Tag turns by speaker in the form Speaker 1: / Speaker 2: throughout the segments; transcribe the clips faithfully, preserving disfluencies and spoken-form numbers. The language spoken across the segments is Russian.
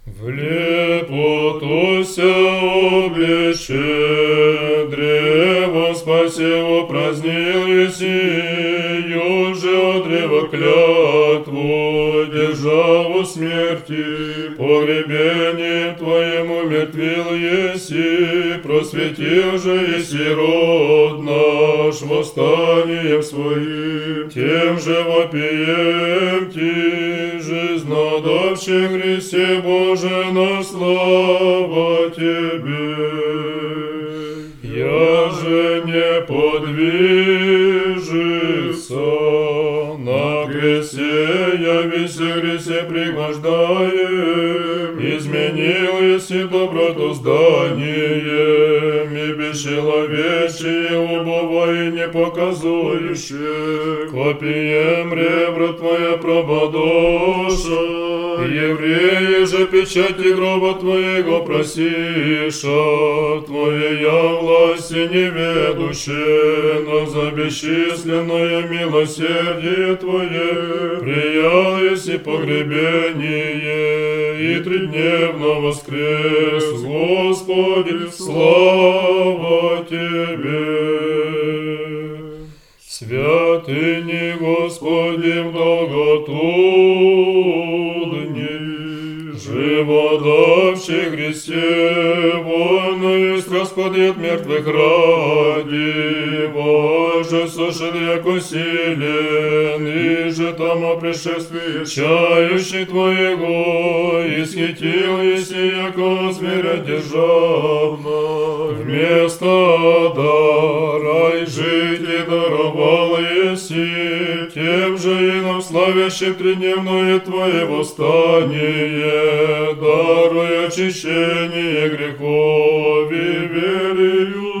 Speaker 1: В лепоту ся облече, древо спасево празднил еси, же от древа клятву державу смерти, погребением твоему мертвил еси, просветил же еси род наш восстанием своим, тем же вопием ти, жизнодавший Христе Боже, на слава Тебе. Я же не подвижется, на кресте явися Христе пригождаем, изменил еси доброту зданием, и бесчеловечие убого и не показующее, копием ребра Твоя прободоша, евреи же печати гроба Твоего просиша, Твоя власти неведущая, но за бесчисленное милосердие Твое приял еси погребение, и тридневно воскрес, Господи, слава Тебе. Святыни Господи в долготу дни, живодавший Христе, вольно есть распадет мертвых ради, Боже, сошед яко силен, и же там о пришествии чающий Твоего, исхитил еси яко зверя державно, вместо дара и жить даровал еси, тем же и нам славящим тридневное Твое восстание, даруй очищение грехов и верою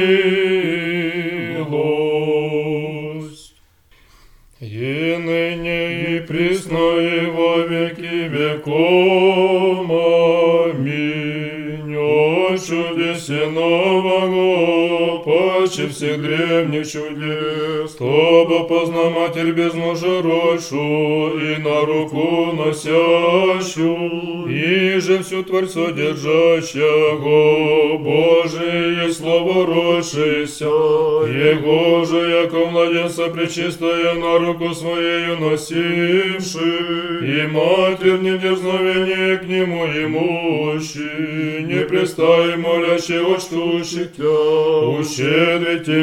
Speaker 1: милость. И ныне и присно и во веки веком. Аминь. О чудесе нового, паче всех древних чудес, чтобы позна Матерь без мужа родшу и на руку носящую, и же всю Творцу держащего, Божие Слово родшееся, Его же, яко младенца пречистая, на руку своею носивши, и Матерь не дерзновение к Нему имущи, не пристай молящий отштущих Тя, ущедрите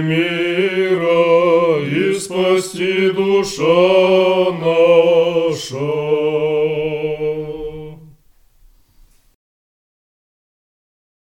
Speaker 1: мира и спасти душа наша.